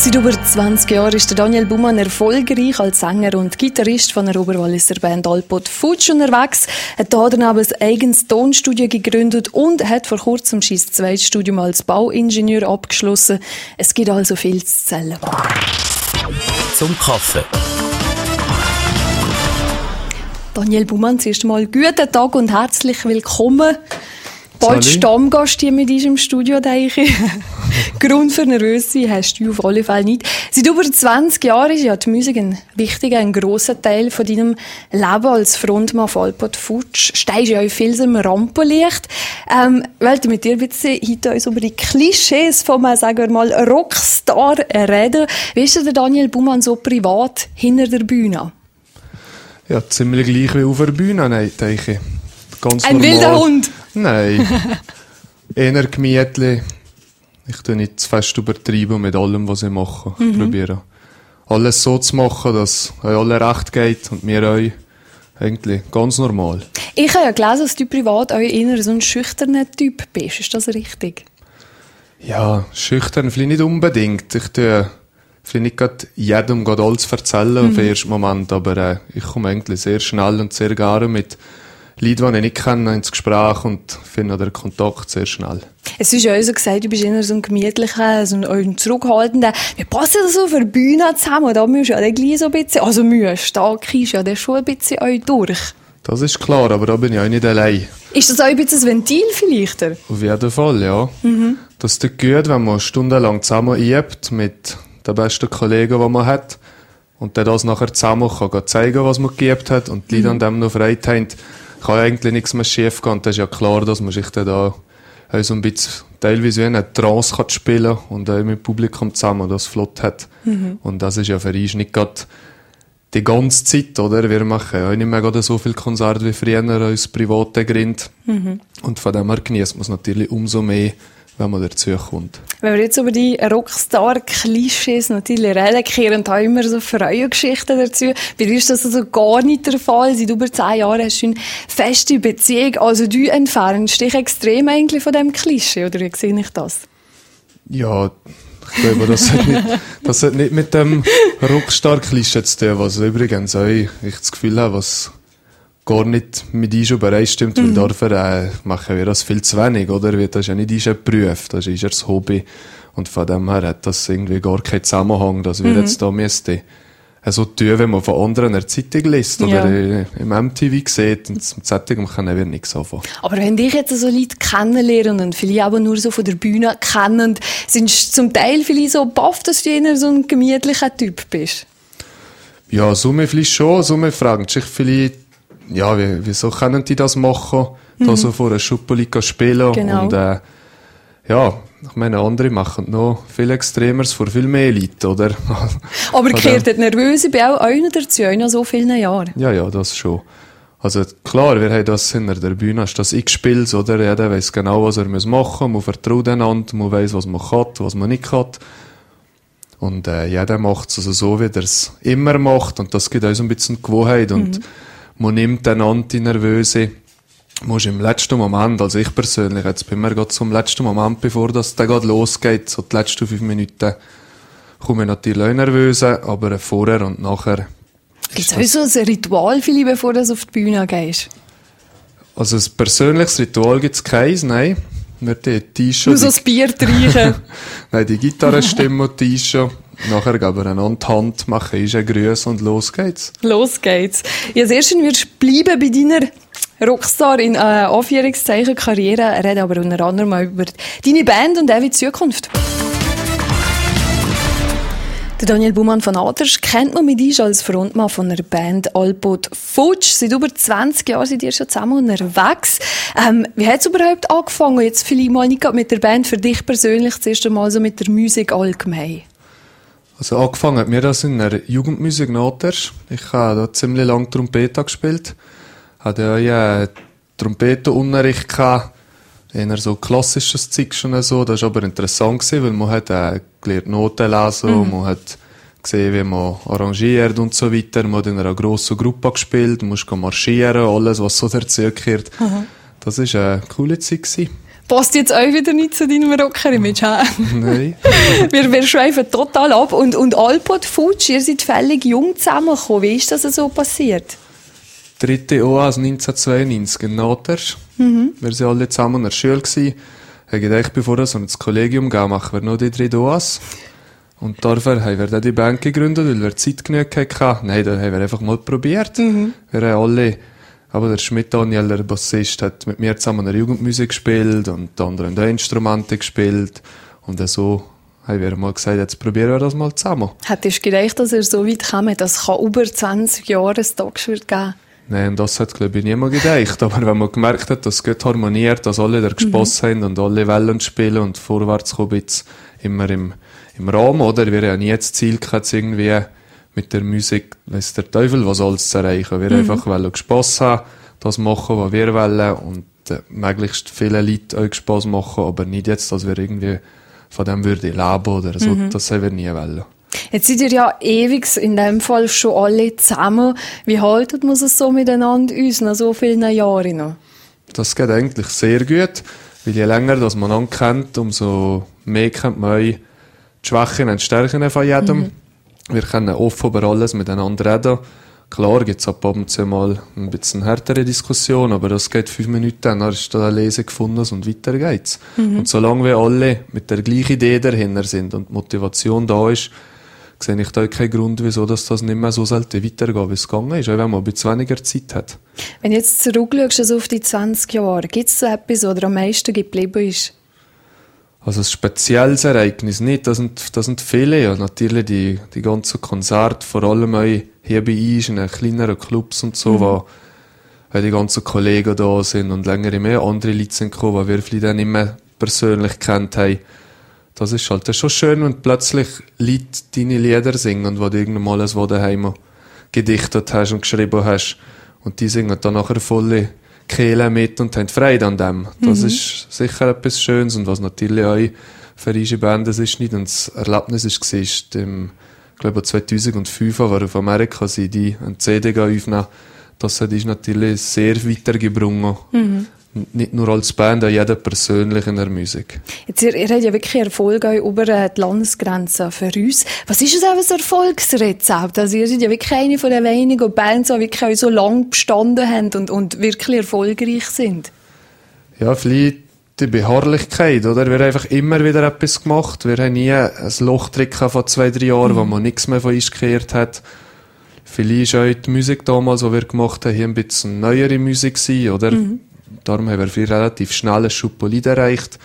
Seit über 20 Jahren ist der Daniel Buhmann erfolgreich als Sänger und Gitarrist von der Oberwalliser Band Alpod Futsch unterwegs. Er hat hier dann aber ein eigenes Tonstudio gegründet und hat vor kurzem sein zweites Studium als Bauingenieur abgeschlossen. Es gibt also viel zu zählen. Zum Kaffee. Daniel Buhmann, zuerst einmal guten Tag und herzlich willkommen. Bald Stammgast hier mit uns im Studio, denke ich. Grund für nervös sein hast du auf alle Fälle nicht. Seit über 20 Jahren ist ja die Musik ein wichtiger, ein grosser Teil von deinem Leben als Frontmann von Alpod Futsch. Stehst ja in vielem Rampenlicht. Wollte mit dir ein bisschen heute uns über die Klischees von, sagen wir mal, Rockstar reden. Wie ist der Daniel Buhmann so privat hinter der Bühne? Ja, ziemlich gleich wie auf der Bühne, denke ich. Ganz ein normal. Wilder Hund? Nein. Eher gemütlich. Ich tue nicht zu fest übertreiben mit allem, was ich mache. Ich probiere alles so zu machen, dass euch alle recht geht und mir euch eigentlich ganz normal. Ich habe ja gelesen, dass du privat auch eher so ein schüchterner Typ bist. Ist das richtig? Ja, schüchtern vielleicht nicht unbedingt. Ich tue vielleicht nicht gerade jedem alles erzählen auf den ersten Moment, aber ich komme eigentlich sehr schnell und sehr gerne mit Leute, die ich nicht kenne, ins Gespräch und finde den Kontakt sehr schnell. Es ist ja auch so gesagt, du bist eher so ein gemütlicher, so ein zurückhaltender. Wie passt das so für die Bühne zusammen? Da musst du ja dann gleich so ein bisschen, also stark ist ja dann schon ein bisschen euch durch. Das ist klar, aber da bin ich auch nicht allein. Ist das auch ein bisschen ein Ventil vielleicht? Auf jeden Fall, ja. Das tut gut, wenn man stundenlang zusammen übt mit den besten Kollegen, die man hat und dann das nachher zusammen kann zeigen, was man geübt hat und die Leute an dem noch Freude haben, kann eigentlich nichts mehr schief gehen. Das ist ja klar, dass man sich dann da so ein bisschen teilweise wie eine Trance kann spielen und auch mit dem Publikum zusammen das flott hat. Und das ist ja für uns nicht gerade die ganze Zeit, oder? Wir machen ja nicht mehr gerade so viel Konzerte wie früher als private Grund. Und von dem her genießt man es natürlich umso mehr, wenn man dazu kommt. Wenn wir jetzt über die Rockstar-Klischees natürlich reden, kehren da immer so Freudengeschichten dazu. Bei dir ist das also gar nicht der Fall. Seit über 10 Jahren hast du eine feste Beziehung. Also du entfernst dich extrem eigentlich von diesem Klischee, oder wie sehe ich das? Ja, ich glaube, das hat nicht mit dem Rockstar-Klischee zu tun, was übrigens auch ich das Gefühl habe, was gar nicht mit uns übereinstimmt, weil dafür machen wir das viel zu wenig, oder? Das ist ja nicht ein Beruf, das ist ein Hobby. Und von dem her hat das irgendwie gar keinen Zusammenhang, dass wir jetzt da müssten so tun, wenn man von anderen in der Zeitung liest oder im MTV sieht. Und zum Zeitung können wir nichts anfangen. Aber wenn dich jetzt so Leute kennenlernen und vielleicht aber nur so von der Bühne kennen, sind sie zum Teil vielleicht so baff, dass du eher so ein gemütlicher Typ bist? Ja, so vielleicht schon. So fragen sich vielleicht, ja, wieso können die das machen? Da so vor einer Schuppeli spielen. Genau. Und ja, ich meine, andere machen noch viel Extremeres vor viel mehr Leuten, oder? Aber gehört das Nervöse bei auch euch dazu, nach so vielen Jahren? Ja, das schon. Also klar, wir haben das hinter der Bühne, hast das eingespielt, oder? Jeder weiss genau, was er machen muss. Man vertraut einander, man weiss, was man kann, was man nicht kann. Und jeder macht es also so, wie er es immer macht. Und das gibt auch so ein bisschen Gewohnheit. Und man nimmt einander die Nervöse. Man ist im letzten Moment, also ich persönlich, jetzt bin mir gerade zum letzten Moment, bevor das dann gerade losgeht, so die letzten 5 Minuten, komme ich natürlich auch nervös, aber vorher und nachher. Gibt es auch so ein Ritual, vielleicht, bevor du auf die Bühne gehst? Also ein persönliches Ritual gibt es keins, nein. Wir T-Shirt. Nur so das Bier trinken. Nein, die Gitarrenstimme und T-Shirt. Nachher geben wir einander die Hand, machen einen Gruß und los geht's. Los geht's. Ja, als erstes wirst du bleiben bei deiner Rockstar in Anführungszeichen Karriere, reden aber unter anderem mal über deine Band und auch die Zukunft. Der Daniel Buhmann von Aders kennt man mit uns als Frontmann von der Band Alpod Futsch. Seit über 20 Jahren seid ihr schon zusammen unterwegs. Wie hat es überhaupt angefangen? Jetzt vielleicht mal nicht mit der Band, für dich persönlich das erste Mal so mit der Musik allgemein. Also angefangen hat mir das in der Jugendmusik Aders. Ich habe da ziemlich lange Trompete gespielt. Hatte auch ja Trompetenunterricht gehabt. Eher so klassisches Zeug schon so. Das war aber interessant gewesen, weil man hat gelernt Noten lesen, man hat gesehen, wie man arrangiert und so weiter. Man hat in einer grossen Gruppe gespielt, man musste marschieren, alles, was so dazugehört. Das war eine coole Zeit gewesen. Passt jetzt auch wieder nicht zu deinem Rocker-Image, hä? Nein. Wir schweifen total ab. Und Alpod Futsch, ihr seid völlig jung zusammengekommen. Wie ist das so passiert? 3. OAS 1992 in Naters. Wir waren alle zusammen in der Schule. Ich habe gedacht, bevor wir so ins Kollegium gehen, machen wir noch die 3 OAS. Und dafür haben wir dann die Band gegründet, weil wir Zeit genug hatten. Nein, da haben wir einfach mal probiert. Wir haben alle, aber der Schmidt Daniel, der Bassist, hat mit mir zusammen eine Jugendmusik gespielt und die anderen haben Instrumente gespielt. Und so haben wir mal gesagt, jetzt probieren wir das mal zusammen. Hättest du gedacht, dass ihr so weit kommt, dass es über 20 Jahre ein Talks wird geben? Nein, das hat, glaube ich, niemand gedacht. Aber wenn man gemerkt hat, dass es gut harmoniert, dass alle da Spass haben und alle wollen spielen und vorwärts kommen, jetzt immer im Rahmen, oder? Wir haben nie das Ziel gehabt, irgendwie mit der Musik, weiss der Teufel, was alles zu erreichen. Wir einfach wollen Spass haben, das machen, was wir wollen und möglichst viele Leute auch Spass machen, aber nicht jetzt, dass wir irgendwie von dem würde leben oder so. Das haben wir nie wollen. Jetzt seid ihr ja ewig, in dem Fall schon alle zusammen. Wie haltet man es so miteinander uns nach so vielen Jahren noch? Das geht eigentlich sehr gut, weil je länger dass man einander kennt, umso mehr kennt man die Schwächen und Stärken von jedem. Wir können offen über alles miteinander reden. Klar gibt es ab und zu mal ein bisschen härtere Diskussion, aber das geht 5 Minuten, dann ist da eine Lese gefunden und weiter geht's. Und solange wir alle mit der gleichen Idee dahinter sind und die Motivation da ist, sehe ich da keinen Grund, wieso das nicht mehr so sollte weitergehen, wie es gegangen ist, auch wenn man ein bisschen weniger Zeit hat. Wenn du jetzt zurückschaust also auf die 20 Jahre, gibt es so etwas, was dir am meisten geblieben ist? Also ein spezielles Ereignis nicht, das sind viele, ja, natürlich die ganzen Konzerte, vor allem auch hier bei uns in den kleineren Clubs und so, wo die ganzen Kollegen da sind und länger mehr andere Leute sind gekommen, die wir vielleicht dann nicht mehr persönlich kennt haben. Das ist halt schon schön, wenn plötzlich Leute deine Lieder singen und wo du irgendwann mal ein Wort daheim gedichtet hast und geschrieben hast und die singen dann nachher volle Kehle mit und haben Freude an dem. Das ist sicher etwas Schönes und was natürlich auch für unsere Band ist nicht und das Erlebnis war, ich glaube 2005, wo wir auf Amerika sind, die eine CD aufnehmen, das hat uns natürlich sehr weitergebracht. Nicht nur als Band, auch jeder persönlich in der Musik. Jetzt, ihr habt ja wirklich Erfolg über die Landesgrenzen für uns. Was ist das ein Erfolgsrezept? Also ihr seid ja wirklich eine von den wenigen Bands, die wirklich auch so lange bestanden haben und wirklich erfolgreich sind. Ja, vielleicht die Beharrlichkeit, oder? Wir haben einfach immer wieder etwas gemacht. Wir haben nie ein Loch drin von 2-3 Jahren, wo man nichts mehr von uns gekehrt hat. Vielleicht auch die Musik damals, die wir gemacht haben, hier ein bisschen neuere Musik gewesen, oder? Darum haben wir relativ schnell ein Schubpolid erreicht.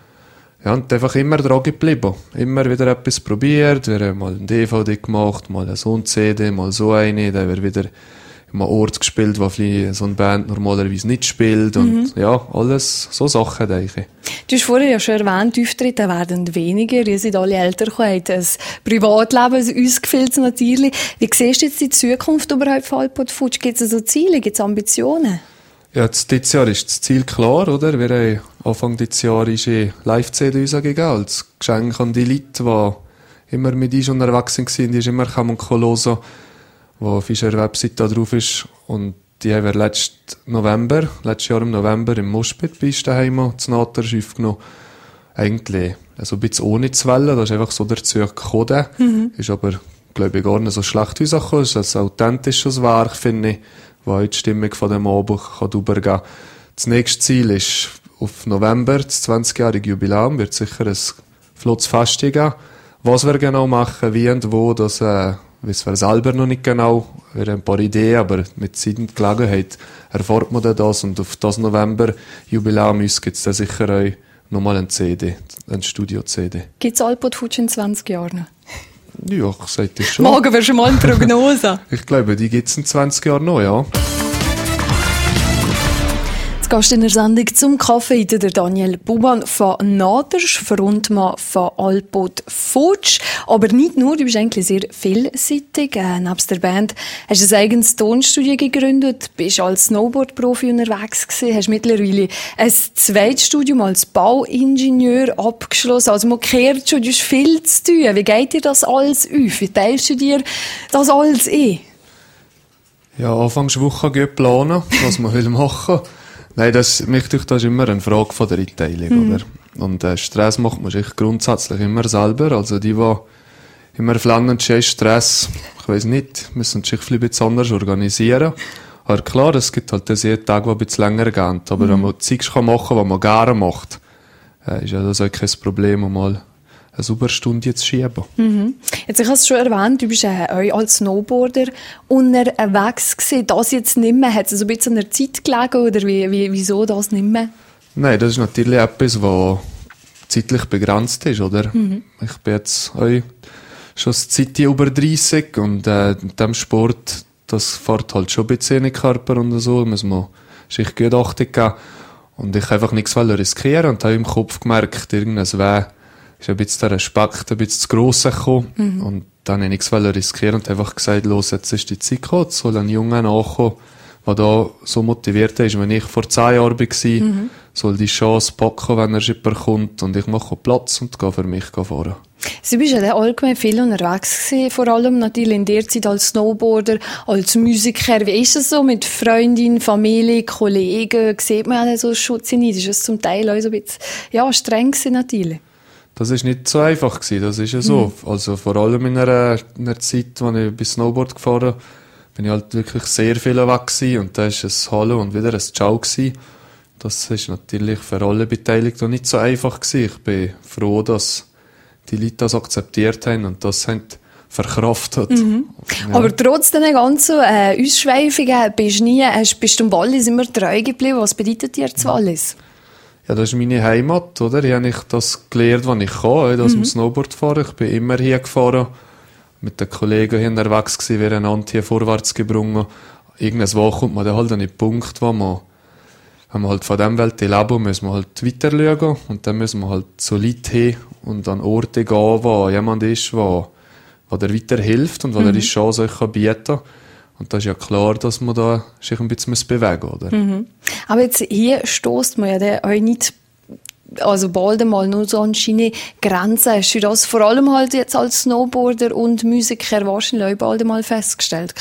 Ja, und einfach immer dran geblieben. Immer wieder etwas probiert. Wir haben mal ein DVD gemacht, mal eine so eine CD, mal so eine. Dann haben wir wieder an einem Ort gespielt, wo vielleicht so eine Band normalerweise nicht spielt. Und ja, alles so Sachen, denke ich. Du hast vorher ja schon erwähnt, die Auftritte werden weniger. Ihr seid alle älter geworden, habt ein Privatleben, ein ausgefülltes natürlich. Wie siehst du jetzt die Zukunft überhaupt von Alpod Futsch? Gibt es so Ziele, gibt es Ambitionen? Ja, dieses Jahr ist das Ziel klar, oder? Wir haben Anfang dieses Jahres eine Live-CD rausgegeben, als Geschenk an die Leute, die immer mit uns unterwegs waren, die immer hören, wo auf unserer Website da drauf ist. Und die haben wir letztes Jahr im November im Moschpit bei uns daheim zu Naters aufgenommen. Eigentlich also ein bisschen ohne zu wollen, das ist einfach so dazu gekommen. Ist aber, glaube ich, gar nicht so schlecht rausgekommen. Es ist ein authentisches Werk, finde ich, wo die Stimmung von dem Album übergehen kann. Das nächste Ziel ist auf November, das 20-jährige Jubiläum, wird sicher ein flottes Fest geben. Was wir genau machen, wie und wo, das wissen wir selber noch nicht genau. Wir haben ein paar Ideen, aber mit Zeit und Gelegenheit erfährt man dann das. Und auf das November-Jubiläum gibt es dann sicher auch nochmal eine CD, eine Studio-CD. Gibt es Alpod Futsch in 20 Jahren? Ja, ich sage das schon. Morgen wir schon mal eine Prognose. Ich glaube, die gibt es in 20 Jahren noch, ja. Gast in der Sendung zum Kaffee, der Daniel Buban von Naters, Frontmann von Alpod Futsch. Aber nicht nur, du bist eigentlich sehr vielseitig. Nebst der Band hast du ein eigenes Tonstudio gegründet, bist als Snowboard-Profi unterwegs gewesen, hast mittlerweile ein zweites Studium als Bauingenieur abgeschlossen. Also man kehrt schon, du hast viel zu tun. Wie geht dir das alles auf? Wie teilst du dir das alles ein? Ja, Anfangswoche gut planen, was man machen will. Nein, das ist immer eine Frage von der Einteilung, oder? Und Stress macht man sich grundsätzlich immer selber. Also die immer flammend Stress, ich weiss nicht, müssen sich ein bisschen anders organisieren. Aber klar, es gibt halt jeden Tag, der ein bisschen länger geht. Aber wenn man Zeugs machen kann, was man gerne macht, ist ja das auch kein Problem, um mal eine super Stunde zu schieben. Jetzt, ich habe es schon erwähnt, du bist auch als Snowboarder unterwegs gewesen. Das jetzt nicht mehr. Hat es so ein bisschen an der Zeit gelegen oder wieso das nicht mehr? Nein, das ist natürlich etwas, was zeitlich begrenzt ist, oder? Ich bin jetzt auch schon Zeit über 30 und in diesem Sport, das fährt halt schon ein bisschen in den Körper und so, muss man sich gut Achtung geben. Und ich einfach nichts riskieren und habe im Kopf gemerkt, irgendwas ist ein bisschen der Respekt ein bisschen zu gross gekommen. Und dann habe ich nichts riskieren und einfach gesagt, los, jetzt ist die Zeit gekommen, jetzt soll ein Junge nachkommen, der da so motiviert ist, wenn ich vor 10 Jahren war, soll die Chance packen, wenn er jemand kommt und ich mache Platz und gehe für mich fahren. Sie bist ja allgemein viel unterwegs gewesen, vor allem natürlich in der Zeit als Snowboarder, als Musiker. Wie ist es so mit Freundin, Familie, Kollegen? Sieht man ja so Schutz in? Ist es zum Teil auch so ein bisschen, streng gewesen natürlich? Das ist nicht so einfach gewesen, das ist ja so. Also vor allem in einer Zeit, als ich bei Snowboard gefahren bin ich halt wirklich sehr viel weg gewesen und da ist es Hallo und wieder ein Ciao gewesen. Das ist natürlich für alle Beteiligten nicht so einfach gewesen. Ich bin froh, dass die Leute das akzeptiert haben und das haben verkraftet. Ja. Aber trotz dieser ganzen Ausschweifungen bist du dem Wallis immer treu geblieben. Was bedeutet dir das Wallis? Ja, das ist meine Heimat, oder? Hier habe ich das gelernt, was ich kann, das mit Snowboard fahren. Ich bin immer hier gefahren, mit den Kollegen hier unterwegs gewesen, wir haben einander hier vorwärts gebrungen. Irgendwann kommt man dann halt an den Punkt, wo man, wenn man halt von dieser Welt leben, müssen wir halt weiter schauen und dann müssen wir halt so Leute hin und an Orte gehen, wo jemand ist, der dir weiterhilft und der die Chance euch bieten kann. Und das ist ja klar, dass man da sich ein bisschen bewegen muss, oder? Aber jetzt hier stößt man ja auch nicht, also bald einmal nur so an seine Grenzen. Hast du das vor allem halt jetzt als Snowboarder und Musiker wahrscheinlich auch bald einmal festgestellt?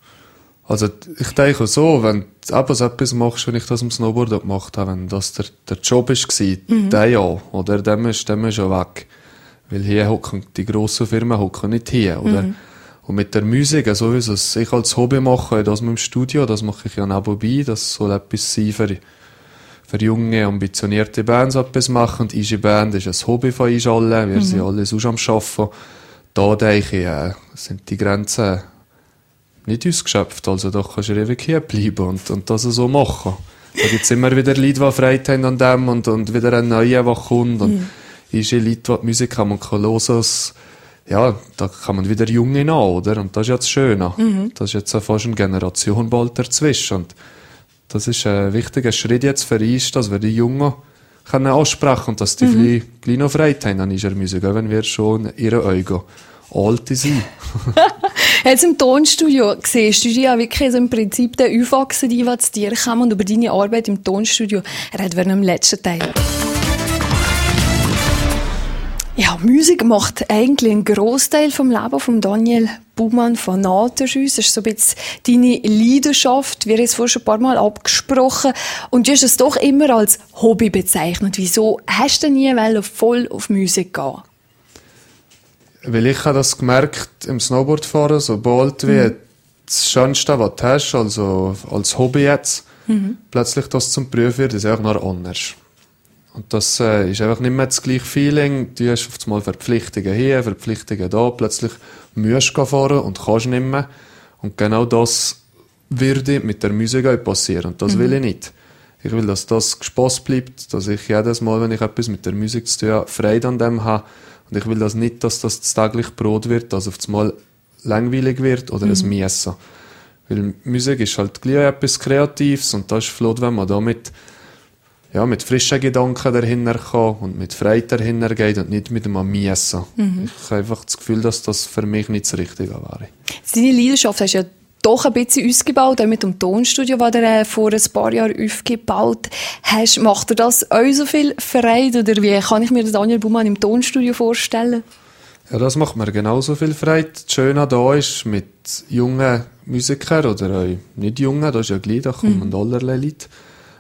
Also ich denke so, wenn du etwas machst, wenn ich das am Snowboard gemacht habe, wenn das der Job war, der ja, oder der ist schon weg. Weil hier hocken die grossen Firmen hocken nicht hier, oder? Und mit der Musik, so wie es ich als Hobby mache, das mit dem Studio, das mache ich ja nebenbei, das soll etwas sein für junge, ambitionierte Bands etwas machen. Und Easy Band ist ein Hobby von uns allen, wir sind alle sonst am Arbeiten. Da denke ich, sind die Grenzen nicht ausgeschöpft, also da kannst du ewig hier bleiben und das so machen. Da gibt es immer wieder Leute, die Freude haben an dem und wieder ein neuer, der kommt. Und Easy Leute, die Musik haben, man kann hören, ja, da kann man wieder Junge nach, oder? Und das ist ja das Schöne. Das ist jetzt fast eine Generation bald dazwischen. Und das ist ein wichtiger Schritt jetzt für uns, dass wir die Jungen können ansprechen und dass die gleich noch Freude haben an unserer Musik, auch wenn wir schon in ihren Augen alte sind. Jetzt im Tonstudio siehst du ja wirklich so im Prinzip den aufwachsen, die zu dir kommen und über deine Arbeit im Tonstudio reden wir im letzten Teil. Ja, Musik macht eigentlich einen Grossteil vom Leben von Daniel Baumann von Naterschüss. Das ist so ein bisschen deine Leidenschaft. Wir haben es vorhin schon ein paar Mal abgesprochen. Und du hast es doch immer als Hobby bezeichnet. Wieso hast du nie voll auf Musik gehen? Weil ich habe das gemerkt im Snowboardfahren, sobald wie das Schönste, was du hast, also als Hobby jetzt, plötzlich das zum Beruf wird, ist einfach noch anders. Und das ist einfach nicht mehr das gleiche Feeling. Du hast auf einmal Verpflichtungen hier, Verpflichtungen da. Plötzlich musst du fahren und kannst nicht mehr. Und genau das würde mit der Musik auch passieren. Und das will ich nicht. Ich will, dass das Spass bleibt, dass ich jedes Mal, wenn ich etwas mit der Musik zu tun habe, Freude an dem habe. Und ich will das nicht, dass das täglich Brot wird, dass auf einmal langweilig wird oder ein Miessen. Weil Musik ist halt gleich etwas Kreatives und das ist flott, wenn man da mit frischen Gedanken dahinter kann und mit Freude dahinter geht und nicht mit einem Miessen. Ich habe einfach das Gefühl, dass das für mich nicht das Richtige wäre. Deine Leidenschaft hast du ja doch ein bisschen ausgebaut, auch mit dem Tonstudio, das du vor ein paar Jahren aufgebaut hast. Macht dir das auch so viel Freude? Oder wie kann ich mir Daniel Baumann im Tonstudio vorstellen? Ja, das macht mir genauso viel Freude. Das Schöne da ist, mit jungen Musikern oder auch nicht jungen, das ist ja gleich, da kommen allerlei Leute,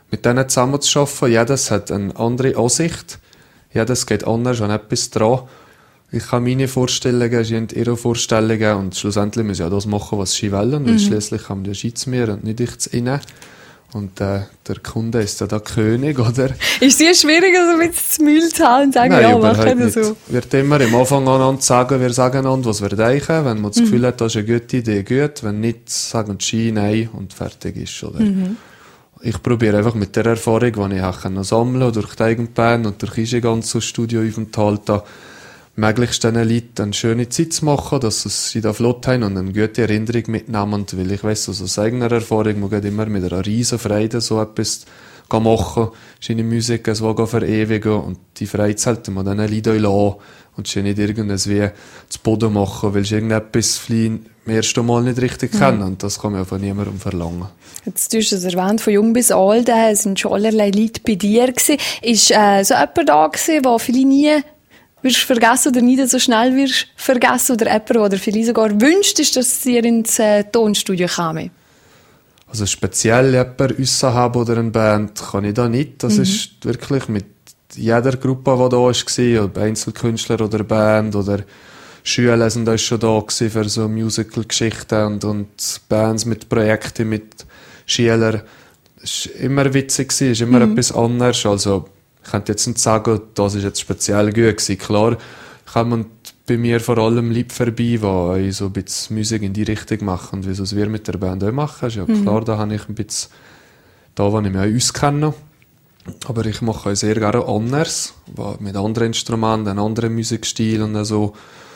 mit denen zusammen zu arbeiten. Jedes hat eine andere Ansicht. Jedes geht anders an etwas dran. Ich habe meine Vorstellungen, sie haben ihre Vorstellungen und schlussendlich müssen ja das machen, was sie wollen, weil schliesslich haben die Ski zu mir und nicht ich zu ihnen. Und der Kunde ist ja der König, oder? Ist es schwierig, so ein bisschen zu Müll zu haben und sagen, Nein, ja, machen wir so? Wird immer im Anfang an sagen, wir sagen einander, was wir denken. Wenn man das Gefühl hat, das ist eine gute Idee, gut. Wenn nicht, sagen sie nein und fertig ist, oder? Ich probiere einfach mit der Erfahrung, die ich auch noch sammeln durch die eigene Band und durch unsere ganze Studioaufenthalte, möglichst diesen Leuten eine schöne Zeit zu machen, dass sie da flott haben und eine gute Erinnerung mitnehmen. Weil ich weiss, also aus eigener Erfahrung, man geht immer mit einer riesen Freude so etwas machen, seine Musik so verewigen und die Freude sollte man diesen Leuten lassen und sie nicht irgendwas wie zu Boden machen, weil sie irgendetwas vielleicht im ersten Mal nicht richtig kennen. Und das kann man ja von niemandem verlangen. Jetzt hast du es erwähnt, von jung bis alt, sind schon allerlei Leute bei dir gewesen. Ist so jemand da gewesen, der vielleicht nie wirst vergessen oder nicht so schnell wirst vergessen oder jemand, der dir vielleicht sogar wünscht, ist, dass sie ins Tonstudio kommen? Also speziell jemanden raushaben oder eine Band kann ich da nicht. Das ist wirklich mit jeder Gruppe, die da war, ob Einzelkünstler oder Band oder Schüler sind auch schon da gewesen für so Musical-Geschichten und Bands mit Projekten, mit Schülern. Es war immer witzig, es ist immer etwas anderes. Also, ich könnte jetzt nicht sagen, das ist jetzt speziell gut gewesen. Klar, kommen bei mir vor allem Leute vorbei, die so ein bisschen Musik in die Richtung machen, wie es wir mit der Band auch machen. Ist ja klar, da habe ich ein bisschen, da wo ich mich auch auskenne. Aber ich mache auch sehr gerne anders, mit anderen Instrumenten, einem anderen Musikstil und so.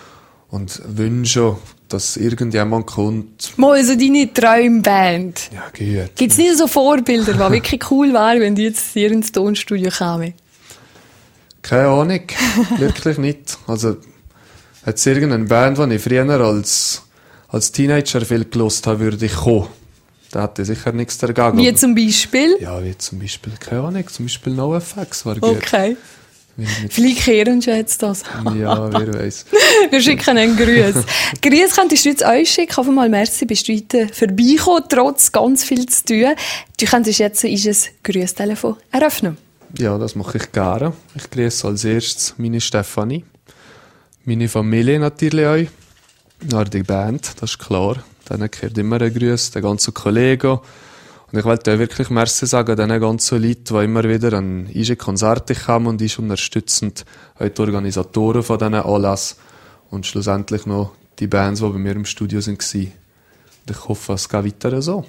Und wünsche, dass irgendjemand kommt. Mal so deine Träumband. Ja, gut. Gibt es nicht so Vorbilder, die wirklich cool wären, wenn die jetzt hier ins Tonstudio kamen? Keine Ahnung. Wirklich nicht. Also, hat es irgendeine Band, die ich früher als Teenager viel gelost habe, würde ich kommen. Da hätte ich sicher nichts dagegen. Wie zum Beispiel? Ja, wie zum Beispiel, keine Ahnung. Zum Beispiel NoFX war gut. Okay. Vielleicht kehren sie jetzt das. Ja, wer weiß. Wir schicken einen Gruß. Gruß könntest du jetzt euch schicken. Auf einmal merci, bist du heute vorbeigekommen, trotz ganz viel zu tun. Du könntest jetzt unser Grüßtelefon eröffnen. Ja, das mache ich gerne. Ich grüße als erstes meine Stefanie, meine Familie natürlich auch, dann die Band, das ist klar. Dann gehört immer ein Gruß, den ganzen Kollegen. Und ich wollte auch wirklich merci sagen an diesen ganzen Leuten, die immer wieder an unsere Konzerte kommen und uns unterstützend, auch die Organisatoren von diesen Anlässen und schlussendlich noch die Bands, die bei mir im Studio waren. Und ich hoffe, es geht weiter so.